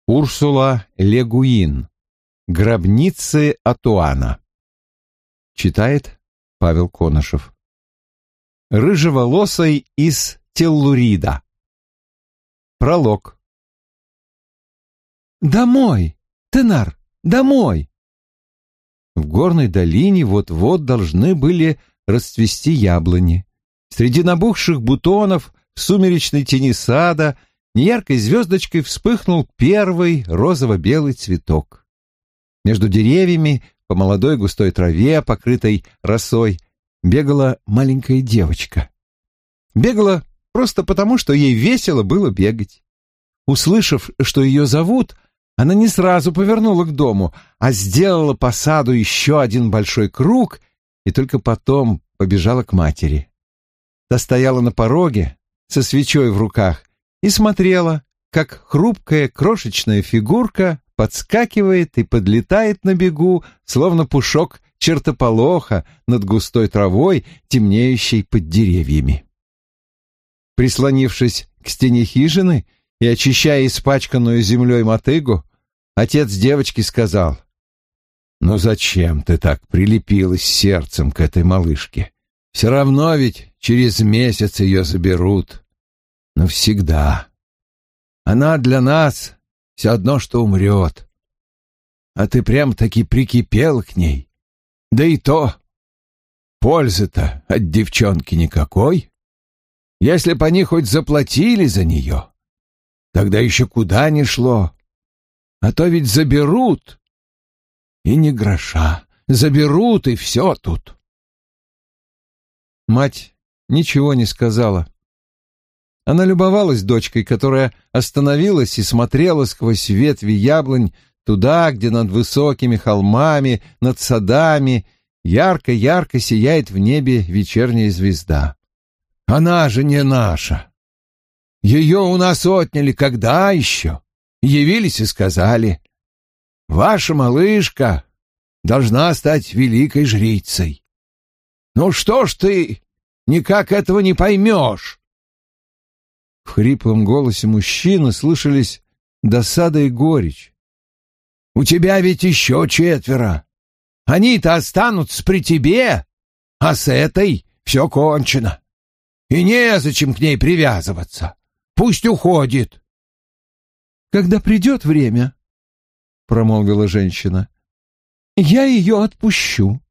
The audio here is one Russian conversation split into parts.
Урсула Ле Гуин. Гробницы Атуана. Читает Павел Конышев. Рыжеволосый из Теллурида. Пролог. «Домой! Тенар, домой!» В горной долине вот-вот должны были расцвести яблони. Среди набухших бутонов в сумеречной тени сада неяркой звездочкой вспыхнул первый розово-белый цветок. Между деревьями, по молодой густой траве, покрытой росой, бегала маленькая девочка. Бегала просто потому, что ей весело было бегать. Услышав, что ее зовут, она не сразу повернула к дому, а сделала по саду еще один большой круг и только потом побежала к матери. Та стояла на пороге со свечой в руках и смотрела, как хрупкая крошечная фигурка подскакивает и подлетает на бегу, словно пушок чертополоха над густой травой, темнеющей под деревьями. Прислонившись к стене хижины и очищая испачканную землей мотыгу, отец девочки сказал: «Ну зачем ты так прилепилась сердцем к этой малышке? Все равно ведь через месяц ее заберут. Навсегда. Она для нас все одно, что умрет. А ты прям-таки прикипел к ней. Да и то, пользы-то от девчонки никакой. Если б они хоть заплатили за нее, тогда еще куда ни шло. А то ведь заберут, и ни гроша. Заберут, и все тут». Мать ничего не сказала. Она любовалась дочкой, которая остановилась и смотрела сквозь ветви яблонь туда, где над высокими холмами, над садами ярко-ярко сияет в небе вечерняя звезда. «Она же не наша. Ее у нас отняли когда еще? Явились и сказали: ваша малышка должна стать великой жрицей. Ну что ж ты никак этого не поймешь?» В хриплом голосе мужчины слышались досада и горечь. «У тебя ведь еще 4. Они-то останутся при тебе, а с этой все кончено. И незачем к ней привязываться. Пусть уходит». «Когда придет время, — промолвила женщина, — я ее отпущу».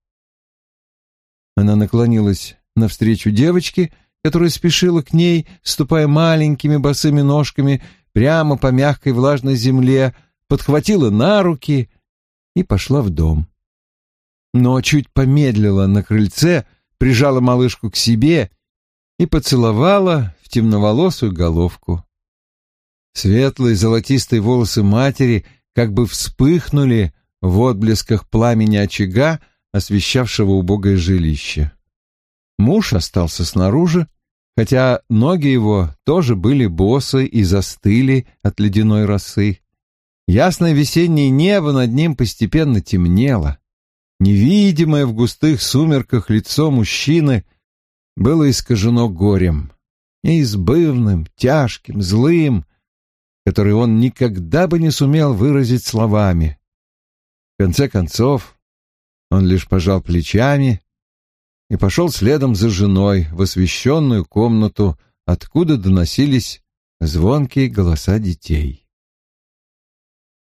Она наклонилась навстречу девочке, которая спешила к ней, ступая маленькими босыми ножками прямо по мягкой влажной земле, подхватила на руки и пошла в дом. Но чуть помедлила на крыльце, прижала малышку к себе и поцеловала в темноволосую головку. Светлые золотистые волосы матери как бы вспыхнули в отблесках пламени очага, освещавшего убогое жилище. Муж остался снаружи, хотя ноги его тоже были босы и застыли от ледяной росы. Ясное весеннее небо над ним постепенно темнело. Невидимое в густых сумерках лицо мужчины было искажено горем, неизбывным, тяжким, злым, который он никогда бы не сумел выразить словами. В конце концов, он лишь пожал плечами и пошел следом за женой в освещенную комнату, откуда доносились звонкие голоса детей.